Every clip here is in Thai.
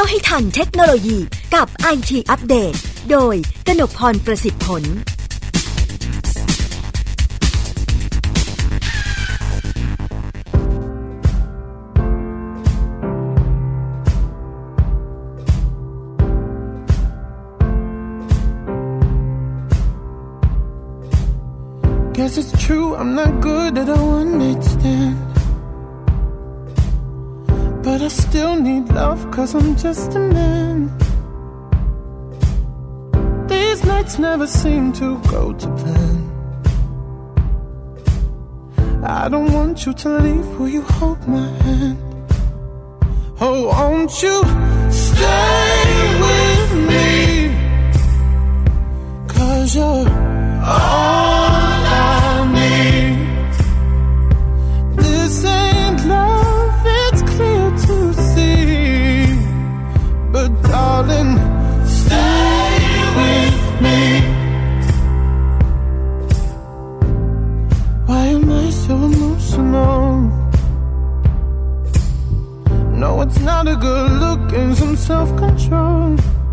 ให้ทันเทคโนโลยีกับ IT อัปเดตโดยกนกพรประสิทธิ์ผล Guess it's true, I'm not good at a one-night stand, but I still need love 'cause I'm just a man. These nights never seem to go to plan. I don't want you to leave, will you hold my hand? Oh, won't you stay with me? 'Cause you're all I need. This ain't love, it's clear to see. But darling, stay with me. Why am I so emotional? No, it's not a good look and some self-control.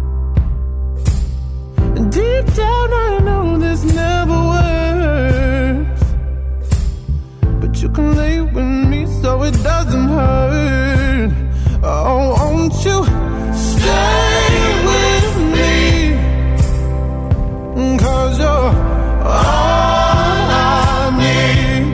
Deep down I know this never works, but you can lay with me so it doesn't hurt. Oh, won't you stay with me? 'Cause you're all I need.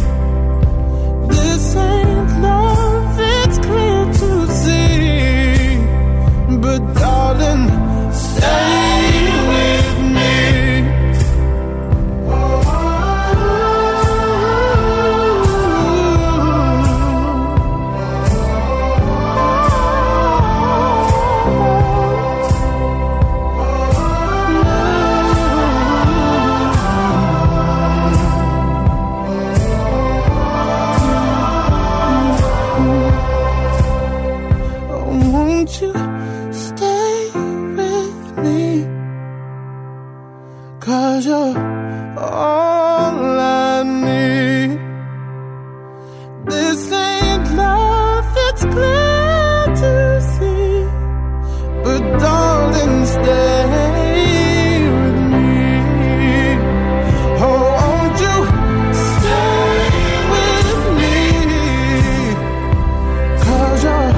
This ain't love, it's clear to see. But darling, stay with me. Won't you stay with me? 'Cause you're all I need. This ain't love, it's clear to see. But darling, stay with me. Oh, won't you stay with me? 'Cause you're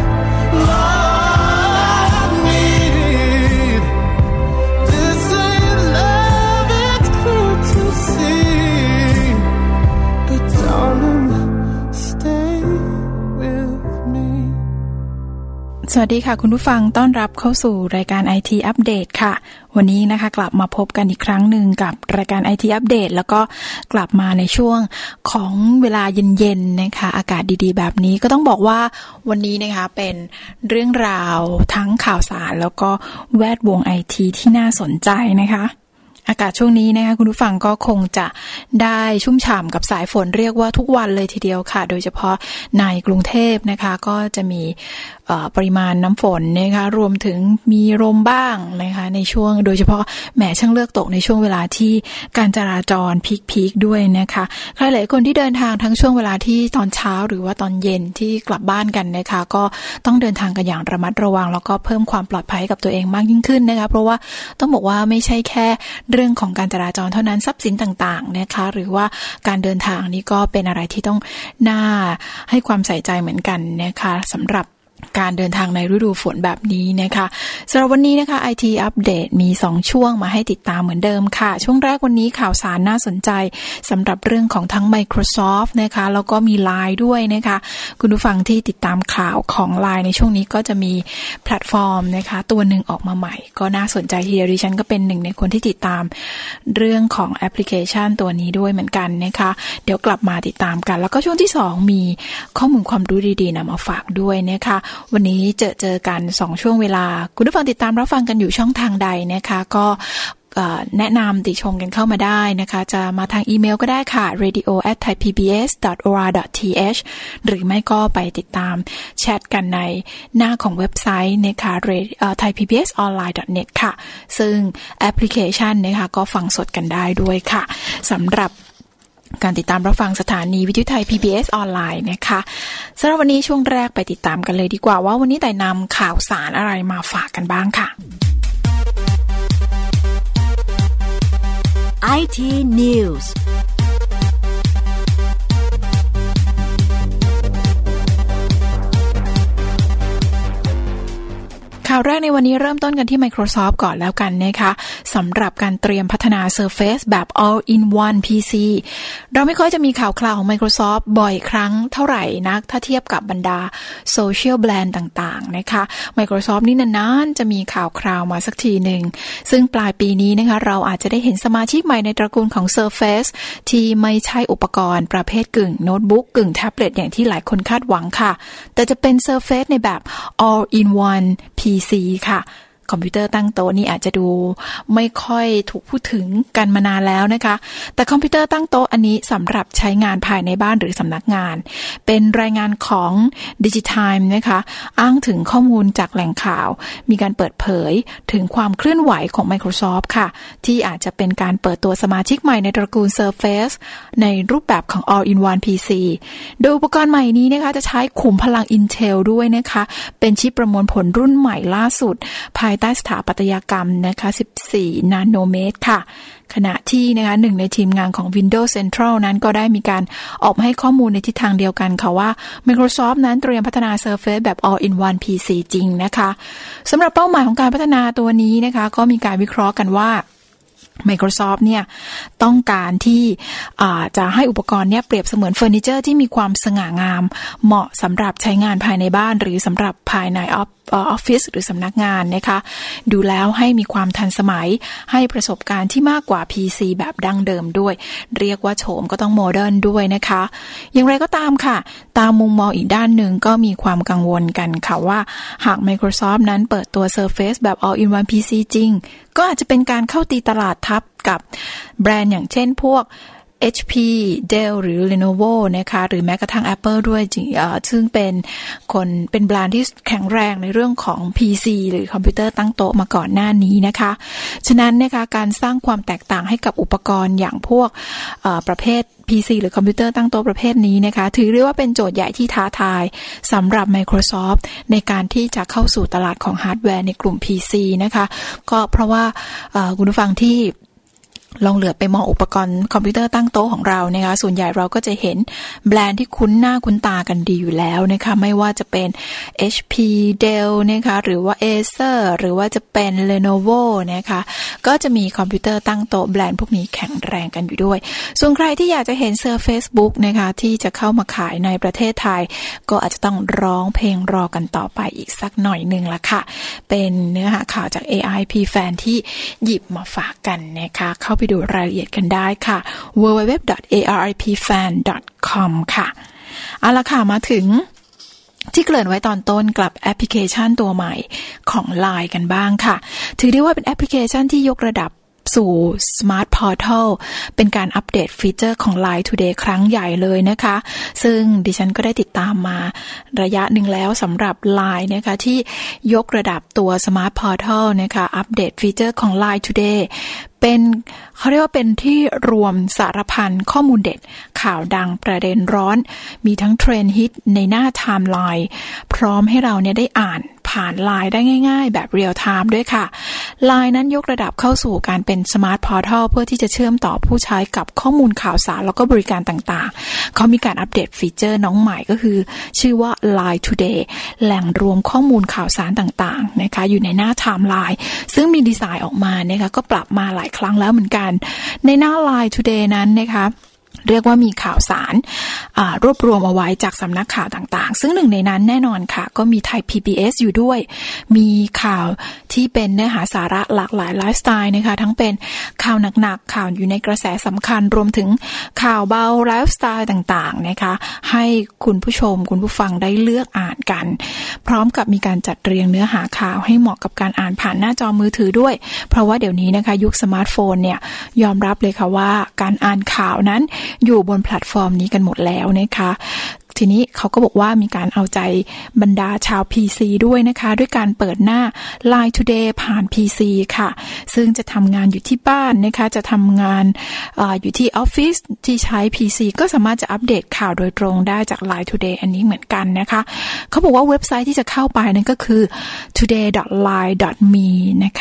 all I need. This ain't love, it's clear to see. But darling, stay with me. สวัสดีค่ะคุณผู้ฟังต้อนรับเข้าสู่รายการ IT อัปเดตค่ะวันนี้นะคะกลับมาพบกันอีกครั้งหนึ่งกับรายการ IT อัปเดตแล้วก็กลับมาในช่วงของเวลาเย็นๆนะคะอากาศดีๆแบบนี้ก็ต้องบอกว่าวันนี้นะคะเป็นเรื่องราวทั้งข่าวสารแล้วก็แวดวง IT ที่น่าสนใจนะคะอากาศช่วงนี้นะคะคุณผู้ฟังก็คงจะได้ชุ่มฉ่ำกับสายฝนเรียกว่าทุกวันเลยทีเดียวค่ะโดยเฉพาะในกรุงเทพนะคะก็จะมีปริมาณน้ำฝนนะคะรวมถึงมีลมบ้างนะคะในช่วงโดยเฉพาะแหมช่างเลือกตกในช่วงเวลาที่การจราจรพีคด้วยนะคะใครหลายคนที่เดินทางทั้งช่วงเวลาที่ตอนเช้าหรือว่าตอนเย็นที่กลับบ้านกันนะคะก็ต้องเดินทางกันอย่างระมัดระวังแล้วก็เพิ่มความปลอดภัยกับตัวเองมากยิ่งขึ้นนะคะเพราะว่าต้องบอกว่าไม่ใช่แค่เรื่องของการจราจรเท่านั้นทรัพย์สินต่างๆนะคะหรือว่าการเดินทางนี่ก็เป็นอะไรที่ต้องน่าให้ความใส่ใจเหมือนกันนะคะสำหรับการเดินทางในฤดูฝนแบบนี้นะคะสำหรับวันนี้นะคะ IT อัปเดตมี2ช่วงมาให้ติดตามเหมือนเดิมค่ะช่วงแรกวันนี้ข่าวสารน่าสนใจสำหรับเรื่องของทั้ง Microsoft นะคะแล้วก็มี LINE ด้วยนะคะคุณผู้ฟังที่ติดตามข่าวของ LINE ในช่วงนี้ก็จะมีแพลตฟอร์มนะคะตัวหนึ่งออกมาใหม่ก็น่าสนใจทีเดียวดิฉันก็เป็นหนึ่งในคนที่ติดตามเรื่องของแอปพลิเคชันตัวนี้ด้วยเหมือนกันนะคะเดี๋ยวกลับมาติดตามกันแล้วก็ช่วงที่2มีข้อมูลความรู้ดีๆนำมาฝากด้วยนะคะวันนี้เจอกัน2ช่วงเวลาคุณผู้ฟังติดตามรับฟังกันอยู่ช่องทางใดนะคะก็ แนะนำติชมกันเข้ามาได้นะคะจะมาทางอีเมลก็ได้ค่ะ radio@thaipbs.or.th หรือไม่ก็ไปติดตามแชทกันในหน้าของเว็บไซต์นะคะ thaipbsonline.net ค่ะซึ่งแอปพลิเคชันนะคะก็ฟังสดกันได้ด้วยค่ะสำหรับการติดตามรับฟังสถานีวิทยุไทย PBS ออนไลน์นะคะสำหรับวันนี้ช่วงแรกไปติดตามกันเลยดีกว่าว่าวันนี้แต่นำข่าวสารอะไรมาฝากกันบ้างค่ะ IT News ข่าวแรกในวันนี้เริ่มต้นกันที่ Microsoft ก่อนแล้วกันนะคะสำหรับการเตรียมพัฒนา Surface แบบ All-in-One PC เราไม่ค่อยจะมีข่าวคราวของ Microsoft บ่อยครั้งเท่าไหร่นักถ้าเทียบกับบรรดา Social Brand ต่างๆนะคะ Microsoft นี่นานๆจะมีข่าวคราวมาสักทีหนึ่งซึ่งปลายปีนี้นะคะเราอาจจะได้เห็นสมาชิกใหม่ในตระกูลของ Surface ที่ไม่ใช่อุปกรณ์ประเภทกึ่งโน้ตบุ๊กกึ่งแท็บเล็ตอย่างที่หลายคนคาดหวังค่ะแต่จะเป็น Surface ในแบบ All-in-One PC ค่ะคอมพิวเตอร์ตั้งโต๊ะนี่อาจจะดูไม่ค่อยถูกพูดถึงกันมานานแล้วนะคะแต่คอมพิวเตอร์ตั้งโต๊ะอันนี้สำหรับใช้งานภายในบ้านหรือสำนักงานเป็นรายงานของ Digitime นะคะอ้างถึงข้อมูลจากแหล่งข่าวมีการเปิดเผยถึงความเคลื่อนไหวของ Microsoft ค่ะที่อาจจะเป็นการเปิดตัวสมาชิกใหม่ในตระกูล Surface ในรูปแบบของ All-in-One PC โดยอุปกรณ์ใหม่นี้นะคะจะใช้ขุมพลัง Intel ด้วยนะคะเป็นชิปประมวลผลรุ่นใหม่ล่าสุดภายใต้สถาปัตยกรรมนะคะ14นาโนเมตรค่ะขณะที่นะคะหนึ่งในทีมงานของ Windows Central นั้นก็ได้มีการออกมาให้ข้อมูลในทิศทางเดียวกันค่ะว่า Microsoft นั้นเตรียมพัฒนา Surface แบบ All-in-One PC จริงนะคะสำหรับเป้าหมายของการพัฒนาตัวนี้นะคะก็มีการวิเคราะห์กันว่าMicrosoft เนี่ยต้องการที่จะให้อุปกรณ์เนี่ยเปรียบเสมือนเฟอร์นิเจอร์ที่มีความสง่างามเหมาะสำหรับใช้งานภายในบ้านหรือสำหรับภายในออฟฟิศหรือสำนักงานนะคะดูแล้วให้มีความทันสมัยให้ประสบการณ์ที่มากกว่า PC แบบดั้งเดิมด้วยเรียกว่าโฉมก็ต้องโมเดิร์นด้วยนะคะอย่างไรก็ตามค่ะตามมุมมองอีกด้านหนึ่งก็มีความกังวลกันค่ะว่าหาก Microsoft นั้นเปิดตัว Surface แบบ All-in-One PC จริงก็อาจจะเป็นการเข้าตีตลาดทับกับแบรนด์อย่างเช่นพวกHP Dell หรือ Lenovo นะคะหรือแม้กระทั่ง Apple ด้วยซึ่งเป็นแบรนด์ที่แข็งแรงในเรื่องของ PC หรือคอมพิวเตอร์ตั้งโต๊ะมาก่อนหน้านี้นะคะฉะนั้นนะคะการสร้างความแตกต่างให้กับอุปกรณ์อย่างพวกประเภท PC หรือคอมพิวเตอร์ตั้งโต๊ะประเภทนี้นะคะถือเรียกว่าเป็นโจทย์ใหญ่ที่ท้าทายสำหรับ Microsoft ในการที่จะเข้าสู่ตลาดของฮาร์ดแวร์ในกลุ่ม PC นะคะก็เพราะว่าคุณผู้ฟังที่ลองเหลือบไปมองอุปกรณ์คอมพิวเตอร์ตั้งโต๊ะของเรานะคะส่วนใหญ่เราก็จะเห็นแบรนด์ที่คุ้นหน้าคุ้นตากันดีอยู่แล้วนะคะไม่ว่าจะเป็น HP Dell นะคะหรือว่า Acer หรือว่าจะเป็น Lenovo นะคะก็จะมีคอมพิวเตอร์ตั้งโต๊ะแบรนด์พวกนี้แข็งแรงกันอยู่ด้วยส่วนใครที่อยากจะเห็น Surface Book นะคะที่จะเข้ามาขายในประเทศไทยก็อาจจะต้องร้องเพลงรอกันต่อไปอีกสักหน่อยนึงละค่ะเป็นเนื้อหาข่าวจาก AIP Fan ที่หยิบมาฝากกันนะคะเข้าไปดูรายละเอียดกันได้ค่ะ www.aripfan.com ค่ะเอาล่ะค่ะมาถึงที่เกริ่นไว้ตอนต้นกลับแอปพลิเคชันตัวใหม่ของ LINE กันบ้างค่ะถือได้ว่าเป็นแอปพลิเคชันที่ยกระดับสู่ Smart Portal เป็นการอัปเดตฟีเจอร์ของ LINE Today ครั้งใหญ่เลยนะคะซึ่งดิฉันก็ได้ติดตามมาระยะหนึ่งแล้วสำหรับ LINE นะคะที่ยกระดับตัว Smart Portal นะคะอัปเดตฟีเจอร์ของ LINE Todayเป็นเขาเรียกว่าเป็นที่รวมสารพันข้อมูลเด็ดข่าวดังประเด็นร้อนมีทั้งเทรนด์ฮิตในหน้าไทม์ไลน์พร้อมให้เราเนี่ยได้อ่านผ่าน LINE ได้ง่ายๆแบบเรียลไทม์ด้วยค่ะ LINE นั้นยกระดับเข้าสู่การเป็น Smart Portal เพื่อที่จะเชื่อมต่อผู้ใช้กับข้อมูลข่าวสารแล้วก็บริการต่างๆเขามีการอัปเดตฟีเจอร์น้องใหม่ก็คือชื่อว่า LINE Today แหล่งรวมข้อมูลข่าวสารต่างๆนะคะอยู่ในหน้าไทม์ไลน์ซึ่งมีดีไซน์ออกมานะคะก็ปรับมาหลายครั้งแล้วเหมือนกันในหน้า LINE Today นั้นนะคะเรียกว่ามีข่าวสารรวบรวมเอาไว้จากสำนักข่าวต่างๆซึ่งหนึ่งในนั้นแน่นอนค่ะก็มีไทย PBS อยู่ด้วยมีข่าวที่เป็นเนื้อหาสาระหลากหลายไลฟ์สไตล์นะคะทั้งเป็นข่าวหนักๆข่าวอยู่ในกระแสสำคัญรวมถึงข่าวเบาไลฟ์สไตล์ต่างๆนะคะให้คุณผู้ชมคุณผู้ฟังได้เลือกอ่านกันพร้อมกับมีการจัดเรียงเนื้อหาข่าวให้เหมาะกับการอ่านผ่านหน้าจอมือถือด้วยเพราะว่าเดี๋ยวนี้นะคะยุคสมาร์ทโฟนเนี่ยยอมรับเลยค่ะว่าการอ่านข่าวนั้นอยู่บนแพลตฟอร์มนี้กันหมดแล้วนะคะทีนี้เขาก็บอกว่ามีการเอาใจบรรดาชาว PC ด้วยนะคะด้วยการเปิดหน้า Line Today ผ่าน PC ค่ะซึ่งจะทำงานอยู่ที่บ้านนะคะจะทำงานอยู่ที่ออฟฟิศที่ใช้ PC ก็สามารถจะอัปเดตข่าวโดยตรงได้จาก Line Today อันนี้เหมือนกันนะคะเขาบอกว่าเว็บไซต์ที่จะเข้าไปนั่นก็คือ today.line.me นะคะ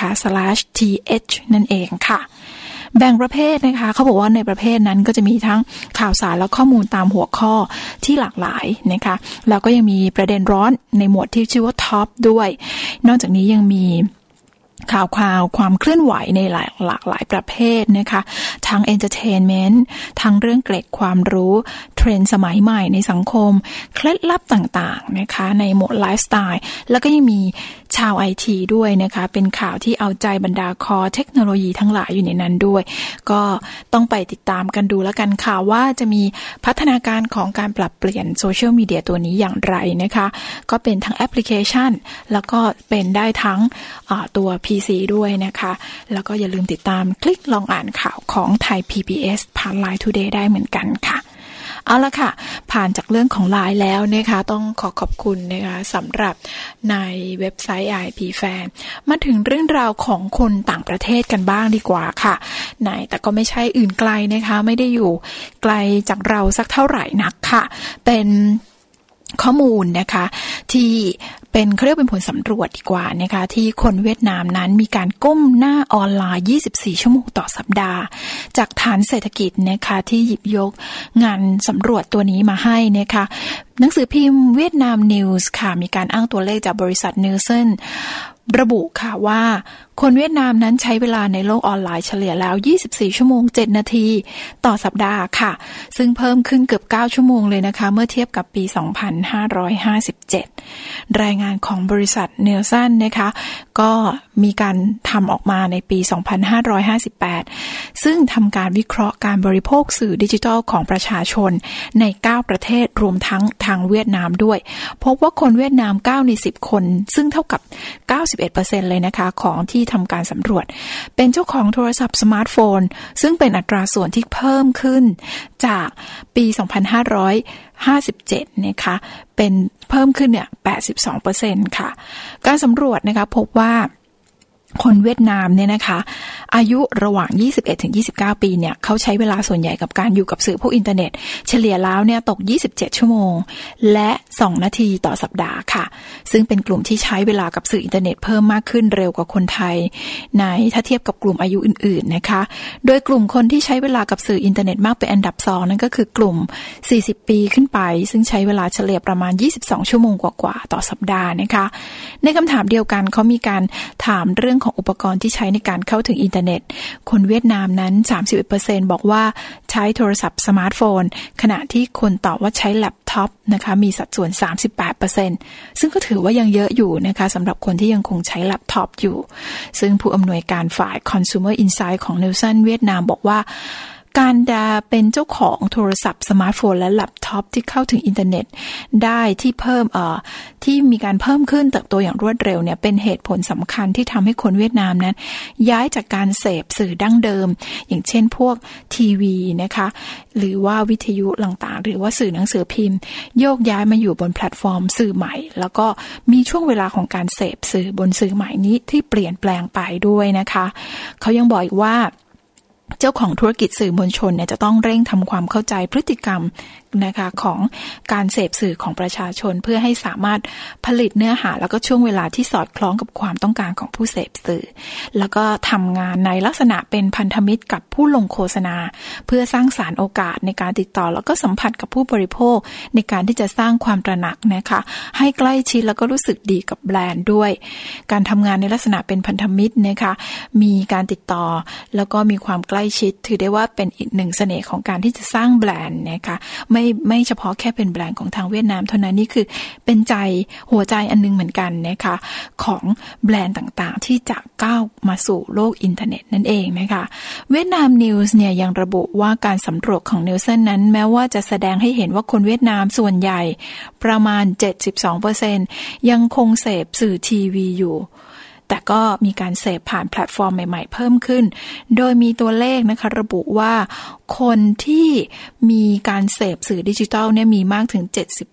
/th นั่นเองค่ะแบ่งประเภทนะคะเขาบอกว่าในประเภทนั้นก็จะมีทั้งข่าวสารและข้อมูลตามหัวข้อที่หลากหลายนะคะแล้วก็ยังมีประเด็นร้อนในหมวดที่ชื่อว่าท็อปด้วยนอกจากนี้ยังมีข่าวความเคลื่อนไหวในหลากหลายประเภทนะคะทั้งเอนเตอร์เทนเมนต์ทั้งเรื่องเกร็ดความรู้เทรนด์สมัยใหม่ในสังคมเคล็ดลับต่างๆนะคะในหมวดไลฟ์สไตล์แล้วก็ยังมีชาว IT ด้วยนะคะเป็นข่าวที่เอาใจบรรดาคอเทคโนโลยีทั้งหลายอยู่ในนั้นด้วยก็ต้องไปติดตามกันดูแล้วกันค่ะว่าจะมีพัฒนาการของการปรับเปลี่ยนโซเชียลมีเดียตัวนี้อย่างไรนะคะก็เป็นทั้งแอปพลิเคชันแล้วก็เป็นได้ทั้งตัว PC ด้วยนะคะแล้วก็อย่าลืมติดตามคลิกลองอ่านข่าวของไทย PBS ผ่าน Line Today ได้เหมือนกันค่ะเอาละค่ะผ่านจากเรื่องของ Line แล้วนะคะต้องขอบคุณนะคะสำหรับในเว็บไซต์ IP Fan มาถึงเรื่องราวของคนต่างประเทศกันบ้างดีกว่าค่ะแต่ก็ไม่ใช่อื่นไกลนะคะไม่ได้อยู่ไกลจากเราสักเท่าไหร่นักค่ะเป็นข้อมูลนะคะที่เป็นเขาเรียกเป็นผลสำรวจดีกว่านะคะที่คนเวียดนามนั้นมีการก้มหน้าออนไลน์24ชั่วโมงต่อสัปดาห์จากฐานเศรษฐกิจนะคะที่หยิบยกงานสำรวจตัวนี้มาให้นะคะหนังสือพิมพ์เวียดนามนิวส์ค่ะมีการอ้างตัวเลขจากบริษัทนิวเซนระบุค่ะว่าคนเวียดนามนั้นใช้เวลาในโลกออนไลน์เฉลี่ยแล้ว24ชั่วโมง7นาทีต่อสัปดาห์ค่ะซึ่งเพิ่มขึ้นเกือบ9ชั่วโมงเลยนะคะเมื่อเทียบกับปี2557รายงานของบริษัทเนลสันนะคะก็มีการทำออกมาในปี2558ซึ่งทำการวิเคราะห์การบริโภคสื่อดิจิทัลของประชาชนใน9ประเทศรวมทั้งทางเวียดนามด้วยพบว่าคนเวียดนาม9ใน10คนซึ่งเท่ากับ91% เลยนะคะของที่ทำการสำรวจเป็นเจ้าของโทรศัพท์สมาร์ทโฟนซึ่งเป็นอัตราส่วนที่เพิ่มขึ้นจากปี2557นะคะเป็นเพิ่มขึ้นเนี่ย 82% ค่ะการสำรวจนะคะพบว่าคนเวียดนามเนี่ยนะคะอายุระหว่าง 21-29 ปีเนี่ยเขาใช้เวลาส่วนใหญ่กับการอยู่กับสื่อพวกอินเทอร์เน็ตเฉลี่ยแล้วเนี่ยตก27ชั่วโมงและ2นาทีต่อสัปดาห์ค่ะซึ่งเป็นกลุ่มที่ใช้เวลากับสื่ออินเทอร์เน็ตเพิ่มมากขึ้นเร็วกว่าคนไทยถ้าเทียบกับกลุ่มอายุอื่นๆนะคะโดยกลุ่มคนที่ใช้เวลากับสื่ออินเทอร์เน็ตมากเป็นอันดับ2นั่นก็คือกลุ่ม40ปีขึ้นไปซึ่งใช้เวลาเฉลี่ยประมาณ22ชั่วโมงกว่าๆต่อสัปดาห์นะคะในคำถามเดียวกันเขามีการถามเรื่องของอุปกรณ์ที่ใช้ในการเข้าถึงอินเทอร์เน็ตคนเวียดนามนั้น 31% บอกว่าใช้โทรศัพท์สมาร์ทโฟนขณะที่คนตอบว่าใช้แล็ปท็อปนะคะมีสัดส่วน 38% ซึ่งก็ถือว่ายังเยอะอยู่นะคะสำหรับคนที่ยังคงใช้แล็ปท็อปอยู่ซึ่งผู้อำนวยการฝ่าย Consumer Insight ของ Nielsen เวียดนามบอกว่าการเป็นเจ้าของโทรศัพท์สมาร์ทโฟนและแล็ปท็อปที่เข้าถึงอินเทอร์เน็ตได้ที่มีการเพิ่มขึ้นเติบโตอย่างรวดเร็วเนี่ยเป็นเหตุผลสำคัญที่ทำให้คนเวียดนามนั้นย้ายจากการเสพสื่อดั้งเดิมอย่างเช่นพวกทีวีนะคะหรือว่าวิทยุต่างๆหรือว่าสื่อหนังสือพิมพ์โยกย้ายมาอยู่บนแพลตฟอร์มสื่อใหม่แล้วก็มีช่วงเวลาของการเสพสื่อบนสื่อใหม่นี้ที่เปลี่ยนแปลงไปด้วยนะคะเขายังบอกอีกว่าเจ้าของธุรกิจสื่อมวลชนเนี่ยจะต้องเร่งทำความเข้าใจพฤติกรรมนะคะของการเสพสื่อของประชาชนเพื่อให้สามารถผลิตเนื้อหาแล้วก็ช่วงเวลาที่สอดคล้องกับความต้องการของผู้เสพสื่อแล้วก็ทำงานในลักษณะเป็นพันธมิตรกับผู้ลงโฆษณาเพื่อสร้างสรรค์โอกาสในการติดต่อแล้วก็สัมผัสกับผู้บริโภคในการที่จะสร้างความตระหนักนะคะให้ใกล้ชิดแล้วก็รู้สึกดีกับแบรนด์ด้วยการทำงานในลักษณะเป็นพันธมิตรนะคะมีการติดต่อแล้วก็มีความใกล้ชิดถือได้ว่าเป็นอีกหนึ่งเสน่ห์ของการที่จะสร้างแบรนด์นะคะไม่เฉพาะแค่เป็นแบรนด์ของทางเวียดนามเท่านั้นนี่คือเป็นหัวใจอันนึงเหมือนกันนะคะของแบรนด์ต่างๆที่จะก้าวมาสู่โลกอินเทอร์เน็ตนั่นเองนะคะเวียดนามนิวส์เนี่ยยังระบุว่าการสำรวจของนิวเซนนั้นแม้ว่าจะแสดงให้เห็นว่าคนเวียดนามส่วนใหญ่ประมาณ 72% ยังคงเสพสื่อทีวีอยู่แต่ก็มีการเสพผ่านแพลตฟอร์มใหม่ๆเพิ่มขึ้นโดยมีตัวเลขนะคะระบุว่าคนที่มีการเสพสื่อดิจิทัลเนี่ยมีมากถึง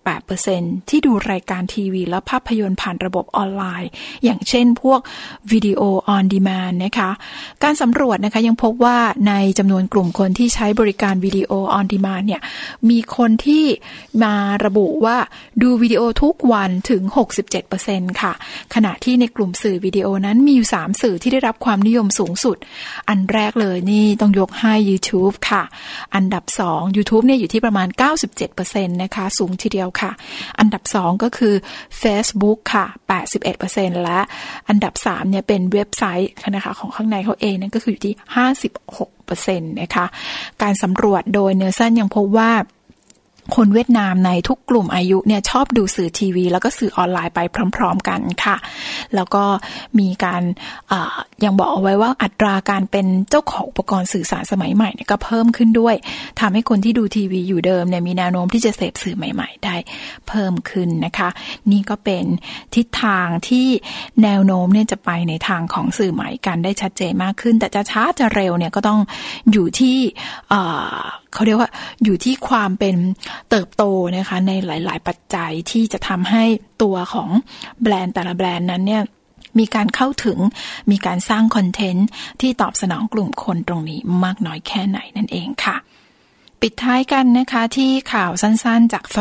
78% ที่ดูรายการทีวีและภาพยนตร์ผ่านระบบออนไลน์อย่างเช่นพวกวิดีโอออนดีมานด์นะคะการสำรวจนะคะยังพบว่าในจำนวนกลุ่มคนที่ใช้บริการวิดีโอออนดีมานด์เนี่ยมีคนที่มาระบุว่าดูวิดีโอทุกวันถึง 67% ค่ะขณะที่ในกลุ่มสื่อวิดีโอนั้นมีอยู่3สื่อที่ได้รับความนิยมสูงสุดอันแรกเลยนี่ต้องยกให้ YouTube ค่ะอันดับ2 YouTube เนี่ยอยู่ที่ประมาณ 97% นะคะสูงทีเดียวค่ะอันดับ2ก็คือ Facebook ค่ะ 81% และอันดับ3เนี่ยเป็นเว็บไซต์นะคะของข้างในเขาเองนั่นก็คืออยู่ที่ 56% นะคะการสำรวจโดยเนลสันยังพบว่าคนเวียดนามในทุกกลุ่มอายุเนี่ยชอบดูสื่อทีวีแล้วก็สื่อออนไลน์ไปพร้อมๆกันค่ะแล้วก็มีการยังบอกเอาไว้ว่าอัตราการเป็นเจ้าของอุปกรณ์สื่อสารสมัยใหม่เนี่ยก็เพิ่มขึ้นด้วยทำให้คนที่ดูทีวีอยู่เดิมเนี่ยมีแนวโน้มที่จะเสพสื่อใหม่ๆได้เพิ่มขึ้นนะคะนี่ก็เป็นทิศทางที่แนวโน้มเนี่ยจะไปในทางของสื่อใหม่กันได้ชัดเจนมากขึ้นแต่จะช้าจะเร็วเนี่ยก็ต้องอยู่ที่เขาเรียกว่าอยู่ที่ความเป็นเติบโตนะคะในหลายๆปัจจัยที่จะทำให้ตัวของแบรนด์แต่ละแบรนด์นั้นเนี่ยมีการเข้าถึงมีการสร้างคอนเทนต์ที่ตอบสนองกลุ่มคนตรงนี้มากน้อยแค่ไหนนั่นเองค่ะปิดท้ายกันนะคะที่ข่าวสั้นๆจาก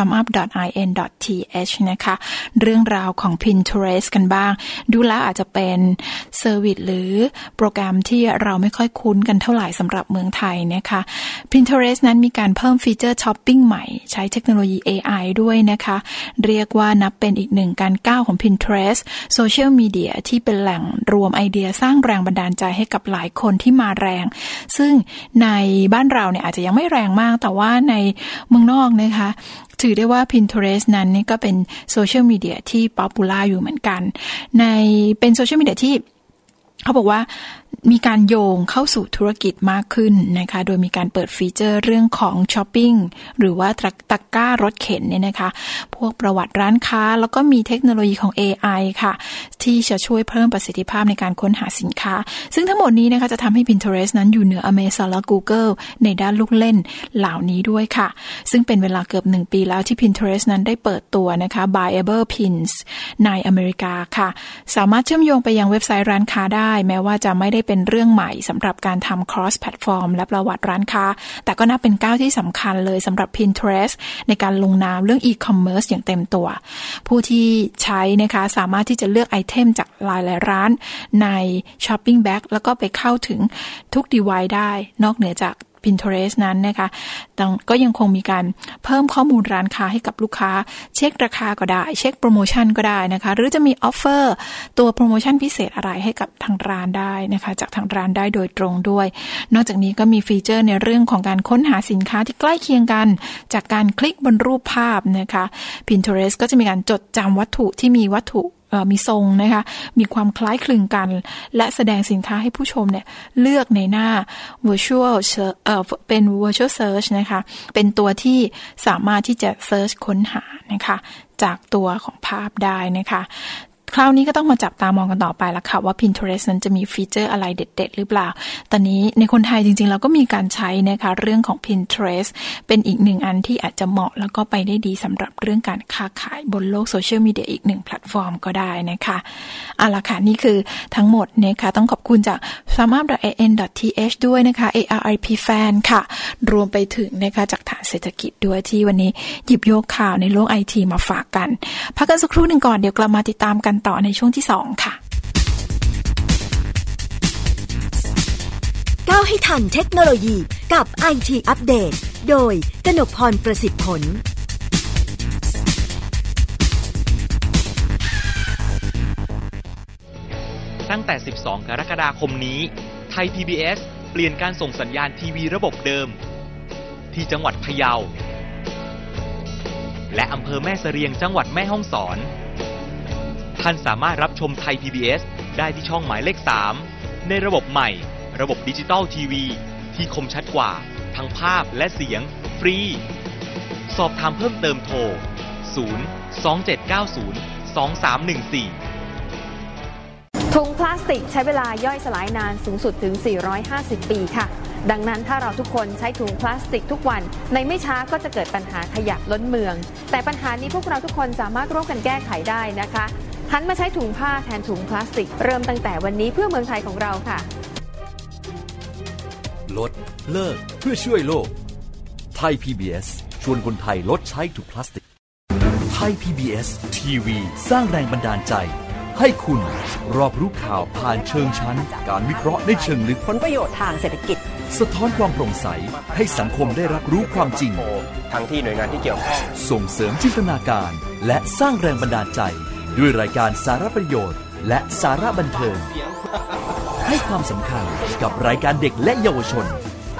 farmup.in.th นะคะเรื่องราวของ Pinterest กันบ้างดูแล้วอาจจะเป็นเซอร์วิสหรือโปรแกรมที่เราไม่ค่อยคุ้นกันเท่าไหร่สำหรับเมืองไทยนะคะ Pinterest นั้นมีการเพิ่มฟีเจอร์ช้อปปิ้งใหม่ใช้เทคโนโลยี AI ด้วยนะคะเรียกว่านับเป็นอีกหนึ่งการก้าวของ Pinterest โซเชียลมีเดียที่เป็นแหล่งรวมไอเดียสร้างแรงบันดาลใจให้กับหลายคนที่มาแรงซึ่งในบ้านเราเนี่ยอาจจะยังไม่แรงมากแต่ว่าในเมืองนอกนะคะถือได้ว่า Pinterest นั้นนี่ก็เป็นโซเชียลมีเดียที่ป๊อปปูล่าอยู่เหมือนกันเป็นโซเชียลมีเดียที่เขาบอกว่ามีการโยงเข้าสู่ธุรกิจมากขึ้นนะคะโดยมีการเปิดฟีเจอร์เรื่องของช้อปปิ้งหรือว่าตะกร้ารถเข็นเนี่ยนะคะพวกประวัติร้านค้าแล้วก็มีเทคโนโลยีของ AI ค่ะที่จะช่วยเพิ่มประสิทธิภาพในการค้นหาสินค้าซึ่งทั้งหมดนี้นะคะจะทำให้ Pinterest นั้นอยู่เหนือ Amazon และ Google ในด้านลูกเล่นเหล่านี้ด้วยค่ะซึ่งเป็นเวลาเกือบ1ปีแล้วที่ Pinterest นั้นได้เปิดตัวนะคะ Buyable Pins ในอเมริกาค่ะสามารถเชื่อมโยงไปยังเว็บไซต์ร้านค้าได้แม้ว่าจะไม่ได้เป็นเรื่องใหม่สำหรับการทำ cross platform และประวัติร้านค้าแต่ก็นับเป็นก้าวที่สำคัญเลยสำหรับ Pinterest ในการลงนามเรื่อง e-commerce อย่างเต็มตัวผู้ที่ใช้นะคะสามารถที่จะเลือกไอเทมจากหลายๆร้านใน shopping bag แล้วก็ไปเข้าถึงทุก device ได้นอกเหนือจากPinterest นั้นนะคะก็ยังคงมีการเพิ่มข้อมูลร้านค้าให้กับลูกค้าเช็คราคาก็ได้เช็คโปรโมชั่นก็ได้นะคะหรือจะมีออฟเฟอร์ตัวโปรโมชั่นพิเศษอะไรให้กับทางร้านได้นะคะจากทางร้านได้โดยตรงด้วยนอกจากนี้ก็มีฟีเจอร์ในเรื่องของการค้นหาสินค้าที่ใกล้เคียงกันจากการคลิกบนรูปภาพนะคะ Pinterest ก็จะมีการจดจำวัตถุที่มีวัตถุมีทรงนะคะมีความคล้ายคลึงกันและแสดงสินค้าให้ผู้ชมเนี่ยเลือกในหน้า virtual เป็น virtual search นะคะเป็นตัวที่สามารถที่จะ search ค้นหานะคะจากตัวของภาพได้นะคะคราวนี้ก็ต้องมาจับตามองกันต่อไปแล้วค่ะว่า Pinterest นั้นจะมีฟีเจอร์อะไรเด็ดๆหรือเปล่าตอนนี้ในคนไทยจริงๆเราก็มีการใช้นะคะเรื่องของ Pinterest เป็นอีกหนึ่งอันที่อาจจะเหมาะแล้วก็ไปได้ดีสำหรับเรื่องการค้าขายบนโลกโซเชียลมีเดียอีกหนึ่งแพลตฟอร์มก็ได้นะคะเอาล่ะค่ะนี่คือทั้งหมดนะคะต้องขอบคุณจาก farmup.in.th ด้วยนะคะ ARIP Fan ค่ะรวมไปถึงนะคะจากฐานเศรษฐกิจด้วยที่วันนี้หยิบยกข่าวในโลก IT มาฝากกันพักกันสักครู่หนึ่งก่อนเดี๋ยวกลับมาติดตามกันต่อในช่วงที่2ค่ะก้าวให้ทันเทคโนโลยีกับ IT อัปเดตโดยกนกพรประสิทธิ์ผลตั้งแต่12กรกฎาคมนี้ไทย PBS เปลี่ยนการส่งสัญญาณทีวีระบบเดิมที่จังหวัดพะเยาและอำเภอแม่เสรียงจังหวัดแม่ฮ่องสอนท่านสามารถรับชมไทย PBS ได้ที่ช่องหมายเลข3ในระบบใหม่ระบบดิจิตอลทีวีที่คมชัดกว่าทั้งภาพและเสียงฟรีสอบถามเพิ่มเติมโทร 027902314 ถุงพลาสติกใช้เวลาย่อยสลายนานสูงสุดถึง450 ปีค่ะดังนั้นถ้าเราทุกคนใช้ถุงพลาสติกทุกวันในไม่ช้าก็จะเกิดปัญหาขยะล้นเมืองแต่ปัญหานี้พวกเราทุกคนสามารถร่วมกันแก้ไขได้นะคะหันมาใช้ถุงผ้าแทนถุงพลาสติกเริ่มตั้งแต่วันนี้เพื่อเมืองไทยของเราค่ะลดเลิกเพื่อช่วยโลกไทย PBS ชวนคนไทยลดใช้ถุงพลาสติกไทย PBS ทีวีสร้างแรงบันดาลใจให้คุณรอบรู้ข่าวผ่านเชิงชั้นการวิเคราะห์ในเชิงลึกผลประโยชน์ทางเศรษฐกิจสะท้อนความโปร่งใสให้สังคมได้รับรู้ความจริงทั้งที่หน่วยงานที่เกี่ยวข้องส่งเสริมจินตนาการและสร้างแรงบันดาลใจด้วยรายการสาระประโยชน์และสาระบันเทิงให้ความสำคัญกับรายการเด็กและเยาวชน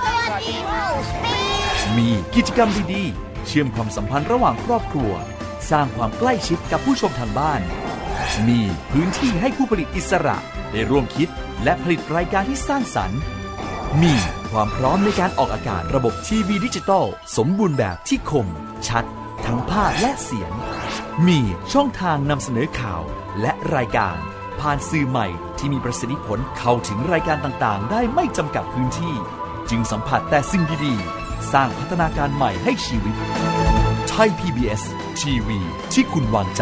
มีกิจกรรมดีๆเชื่อมความสัมพันธ์ระหว่างครอบครัวสร้างความใกล้ชิดกับผู้ชมทางบ้านมีพื้นที่ให้ผู้ผลิตอิสระได้ร่วมคิดและผลิตรายการที่สร้างสรรค์มีความพร้อมในการออกอากาศระบบทีวีดิจิตอลสมบูรณ์แบบที่คมชัดทั้งภาพและเสียงมีช่องทางนำเสนอข่าวและรายการผ่านสื่อใหม่ที่มีประสิทธิผลเข้าถึงรายการต่างๆได้ไม่จำกัดพื้นที่จึงสัมผัสแต่สิ่งดีๆสร้างพัฒนาการใหม่ให้ชีวิตไทย PBS ทีวีที่คุณวางใจ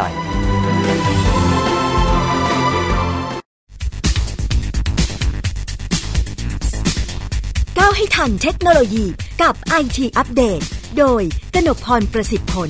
ก้าวให้ทันเทคโนโลยีกับ IT อัปเดตโดยกนกพรประสิทธิ์ผล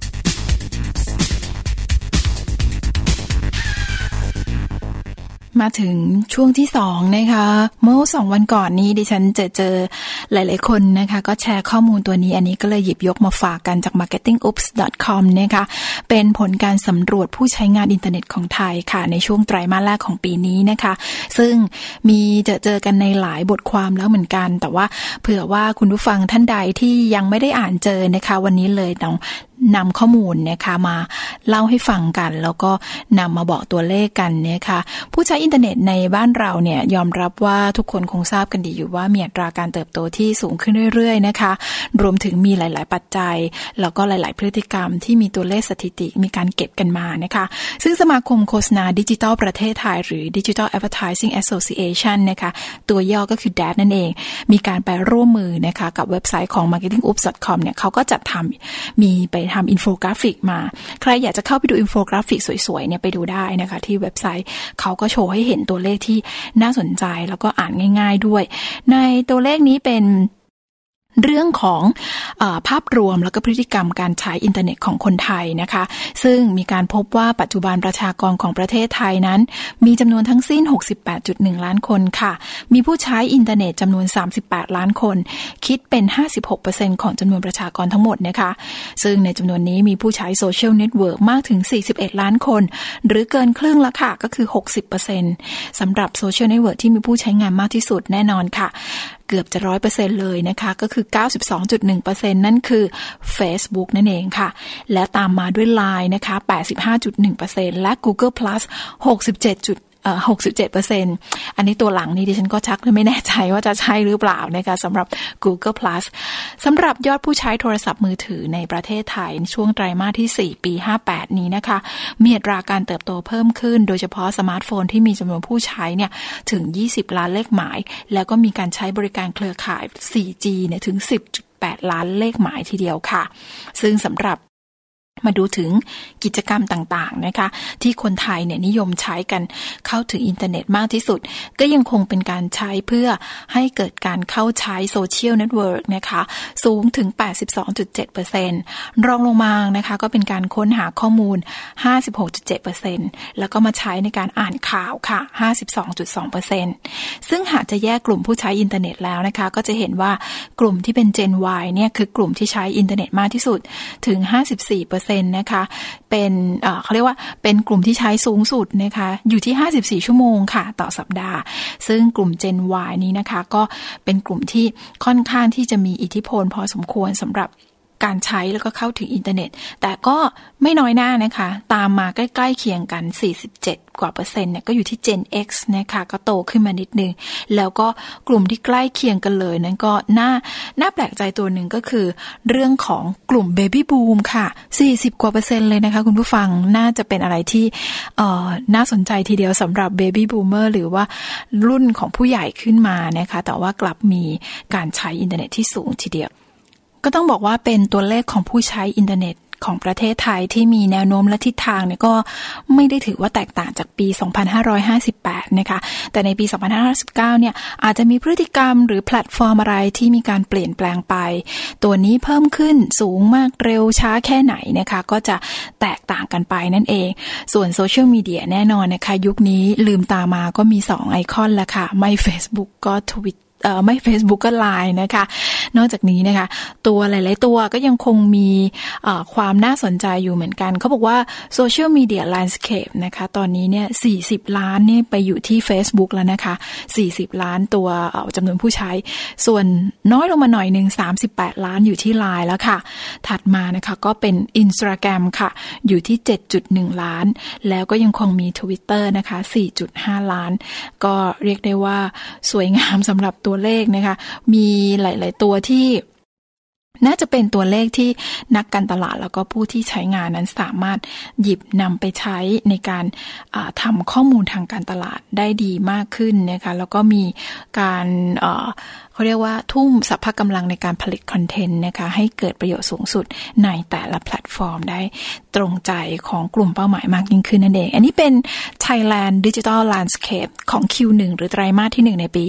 มาถึงช่วงที่2นะคะเมื่อ2วันก่อนนี้ดิฉันเจอหลายๆคนนะคะก็แชร์ข้อมูลตัวนี้อันนี้ก็เลยหยิบยกมาฝากกันจาก marketingoops.com นะคะเป็นผลการสำรวจผู้ใช้งานอินเทอร์เน็ตของไทยค่ะในช่วงไตรมาสแรกของปีนี้นะคะซึ่งมีเจอกันในหลายบทความแล้วเหมือนกันแต่ว่าเผื่อว่าคุณผู้ฟังท่านใดที่ยังไม่ได้อ่านเจอนะคะวันนี้เลยนำข้อมูลนะคะมาเล่าให้ฟังกันแล้วก็นำมาบอกตัวเลขกันนะคะผู้ใช้อินเทอร์เน็ตในบ้านเราเนี่ยยอมรับว่าทุกคนคงทราบกันดีอยู่ว่ามีอัตราการเติบโตที่สูงขึ้นเรื่อยๆนะคะรวมถึงมีหลายๆปัจจัยแล้วก็หลายๆพฤติกรรมที่มีตัวเลขสถิติมีการเก็บกันมานะคะซึ่งสมาคมโฆษณาดิจิทัลประเทศไทยหรือ Digital Advertising Association นะคะตัวย่อก็คือ DAD นั่นเองมีการไปร่วมมือนะคะกับเว็บไซต์ของ marketingoops.com เนี่ยเขาก็จัดทำมีไปทำอินโฟกราฟิกมาใครอยากจะเข้าไปดูอินโฟกราฟิกสวยๆเนี่ยไปดูได้นะคะที่เว็บไซต์เขาก็โชว์ให้เห็นตัวเลขที่น่าสนใจแล้วก็อ่านง่ายๆด้วยในตัวเลขนี้เป็นเรื่องของภาพรวมแล้วก็พฤติกรรมการใช้อินเทอร์เน็ตของคนไทยนะคะซึ่งมีการพบว่าปัจจุบันประชากรของประเทศไทยนั้นมีจำนวนทั้งสิ้น 68.1 ล้านคนค่ะมีผู้ใช้อินเทอร์เน็ตจำนวน38ล้านคนคิดเป็น 56% ของจำนวนประชากรทั้งหมดนะคะซึ่งในจำนวนนี้มีผู้ใช้โซเชียลเน็ตเวิร์กมากถึง41ล้านคนหรือเกินครึ่งละค่ะก็คือ 60% สำหรับโซเชียลเน็ตเวิร์กที่มีผู้ใช้งานมากที่สุดแน่นอนค่ะเกือบจะ 100% เลยนะคะก็คือ 92.1% นั่นคือ Facebook นั่นเองค่ะและตามมาด้วย LINE นะคะ 85.1% และ Google Plus 67% อันนี้ตัวหลังนี้ดิฉันก็ชักไม่แน่ใจว่าจะใช่หรือเปล่านะคะสำหรับ Google Plus สำหรับยอดผู้ใช้โทรศัพท์มือถือในประเทศไทยในช่วงไตรมาสที่4ปี58นี้นะคะมีอัตราการเติบโตเพิ่มขึ้นโดยเฉพาะสมาร์ทโฟนที่มีจำนวนผู้ใช้เนี่ยถึง20ล้านเลขหมายแล้วก็มีการใช้บริการเครือข่าย 4G เนี่ยถึง 10.8 ล้านเลขหมายทีเดียวค่ะซึ่งสำหรับมาดูถึงกิจกรรมต่างๆนะคะที่คนไทยเนี่ยนิยมใช้กันเข้าถึงอินเทอร์เน็ตมากที่สุดก็ยังคงเป็นการใช้เพื่อให้เกิดการเข้าใช้โซเชียลเน็ตเวิร์กนะคะสูงถึง 82.7% รองลงมานะคะก็เป็นการค้นหาข้อมูล 56.7% แล้วก็มาใช้ในการอ่านข่าวค่ะ 52.2% ซึ่งหากจะแยกกลุ่มผู้ใช้อินเทอร์เน็ตแล้วนะคะก็จะเห็นว่ากลุ่มที่เป็น Gen Y เนี่ยคือกลุ่มที่ใช้อินเทอร์เน็ตมากที่สุดถึง 54% นะคะเป็นเขาเรียกว่าเป็นกลุ่มที่ใช้สูงสุดนะคะอยู่ที่54ชั่วโมงค่ะต่อสัปดาห์ซึ่งกลุ่ม Gen Y นี้นะคะก็เป็นกลุ่มที่ค่อนข้างที่จะมีอิทธิพลพอสมควรสำหรับการใช้แล้วก็เข้าถึงอินเทอร์เน็ตแต่ก็ไม่น้อยหน้านะคะตามมาใกล้ๆเคียงกัน47กว่าเปอร์เซ็นต์เนี่ยก็อยู่ที่ Gen X นะคะก็โตขึ้นมานิดนึงแล้วก็กลุ่มที่ใกล้เคียงกันเลยนั้นก็น่าแปลกใจตัวหนึ่งก็คือเรื่องของกลุ่ม Baby Boom ค่ะ40กว่าเปอร์เซ็นต์เลยนะคะคุณผู้ฟังน่าจะเป็นอะไรที่น่าสนใจทีเดียวสำหรับ Baby Boomer หรือว่ารุ่นของผู้ใหญ่ขึ้นมานะคะแต่ว่ากลับมีการใช้อินเทอร์เน็ตที่สูงทีเดียวก็ต้องบอกว่าเป็นตัวเลขของผู้ใช้อินเทอร์เน็ตของประเทศไทยที่มีแนวโน้มและทิศทางเนี่ยก็ไม่ได้ถือว่าแตกต่างจากปี 2558 นะคะแต่ในปี 2559 เนี่ยอาจจะมีพฤติกรรมหรือแพลตฟอร์มอะไรที่มีการเปลี่ยนแปลงไปตัวนี้เพิ่มขึ้นสูงมากเร็วช้าแค่ไหนนะคะก็จะแตกต่างกันไปนั่นเองส่วนโซเชียลมีเดียแน่นอนนะคะยุคนี้ลืมตามาก็มี2ไอคอนละค่ะไม่ Facebook ก็ Twitterไม่ Facebook ก็ LINE นะคะนอกจากนี้นะคะตัวหลายๆตัวก็ยังคงมีความน่าสนใจอยู่เหมือนกันเขาบอกว่า Social Media Landscape นะคะตอนนี้เนี่ย40ล้านนี่ไปอยู่ที่ Facebook แล้วนะคะ40ล้านตัวจำนวนผู้ใช้ส่วนน้อยลงมาหน่อยนึง38ล้านอยู่ที่ LINE แล้วค่ะถัดมานะคะก็เป็น Instagram ค่ะอยู่ที่ 7.1 ล้านแล้วก็ยังคงมี Twitter นะคะ 4.5 ล้านก็เรียกได้ว่าสวยงามสำหรับตัวเลขนะคะมีหลายๆตัวที่น่าจะเป็นตัวเลขที่นักการตลาดแล้วก็ผู้ที่ใช้งานนั้นสามารถหยิบนำไปใช้ในการทำข้อมูลทางการตลาดได้ดีมากขึ้นนะคะแล้วก็มีการเขาเรียกว่าทุ่มสรรพกำลังในการผลิตคอนเทนต์นะคะให้เกิดประโยชน์สูงสุดในแต่ละแพลตฟอร์มได้ตรงใจของกลุ่มเป้าหมายมากยิ่งขึ้นนั่นเองอันนี้เป็น Thailand Digital Landscape ของ Q1 หรือไตรมาสที่1ในปี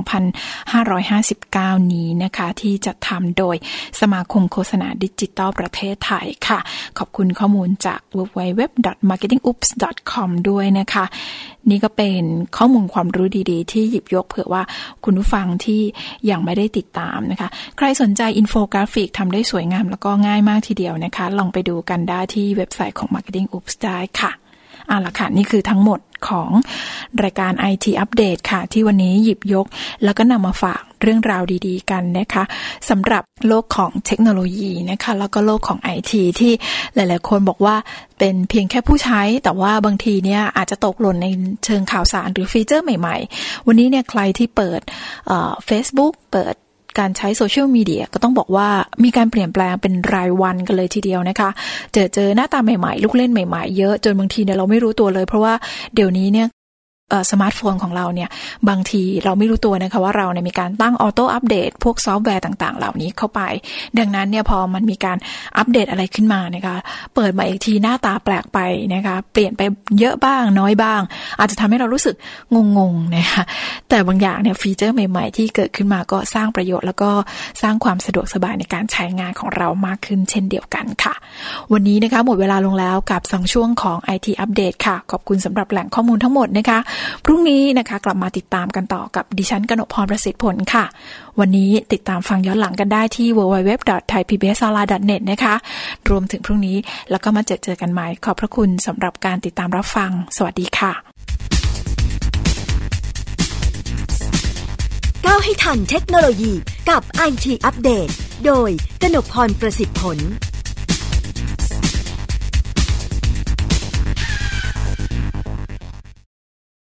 2559 นี้นะคะที่จัดทำโดยสมาคมโฆษณาดิจิทัลประเทศไทยค่ะขอบคุณข้อมูลจาก www.marketingoops.com ด้วยนะคะนี่ก็เป็นข้อมูลความรู้ดีๆที่หยิบยกเผื่อว่าคุณผู้ฟังที่ยังไม่ได้ติดตามนะคะใครสนใจอินโฟกราฟิกทำได้สวยงามแล้วก็ง่ายมากทีเดียวนะคะลองไปดูกันได้ที่เว็บไซต์ของ Marketing Oops ได้ค่ะเอาล่ะค่ะนี่คือทั้งหมดของรายการ IT Update ค่ะที่วันนี้หยิบยกแล้วก็นำมาฝากเรื่องราวดีๆกันนะคะสำหรับโลกของเทคโนโลยีนะคะแล้วก็โลกของ IT ที่หลายๆคนบอกว่าเป็นเพียงแค่ผู้ใช้แต่ว่าบางทีเนี่ยอาจจะตกหล่นในเชิงข่าวสารหรือฟีเจอร์ใหม่ๆวันนี้เนี่ยใครที่เปิดFacebook เปิดการใช้โซเชียลมีเดียก็ต้องบอกว่ามีการเปลี่ยนแปลงเป็นรายวันกันเลยทีเดียวนะคะเจอหน้าตาใหม่ๆลูกเล่นใหม่ๆเยอะจนบางทีเนี่ยเราไม่รู้ตัวเลยเพราะว่าเดี๋ยวนี้เนี่ยสมาร์ทโฟนของเราเนี่ยบางทีเราไม่รู้ตัวนะคะว่าเราเนี่ยมีการตั้งออโต้อัปเดตพวกซอฟต์แวร์ต่างๆเหล่านี้เข้าไปดังนั้นเนี่ยพอมันมีการอัปเดตอะไรขึ้นมานะคะเปิดมาอีกทีหน้าตาแปลกไปนะคะเปลี่ยนไปเยอะบ้างน้อยบ้างอาจจะทำให้เรารู้สึกงงๆนะคะแต่บางอย่างเนี่ยฟีเจอร์ใหม่ๆที่เกิดขึ้นมาก็สร้างประโยชน์แล้วก็สร้างความสะดวกสบายในการใช้งานของเรามากขึ้นเช่นเดียวกันค่ะวันนี้นะคะหมดเวลาลงแล้วกับ2ช่วงของ IT Update ค่ะขอบคุณสำหรับแหล่งข้อมูลทั้งหมดนะคะพรุ่งนี้นะคะกลับมาติดตามกันต่อกับดิฉันกนกพรประสิทธิ์ผลค่ะวันนี้ติดตามฟังย้อนหลังกันได้ที่ www.thaipbsonline.net นะคะรวมถึงพรุ่งนี้แล้วก็มาเจอกันใหม่ขอบพระคุณสำหรับการติดตามรับฟังสวัสดีค่ะก้าวให้ทันเทคโนโลยีกับ IT Update โดยกนกพรประสิทธิ์ผล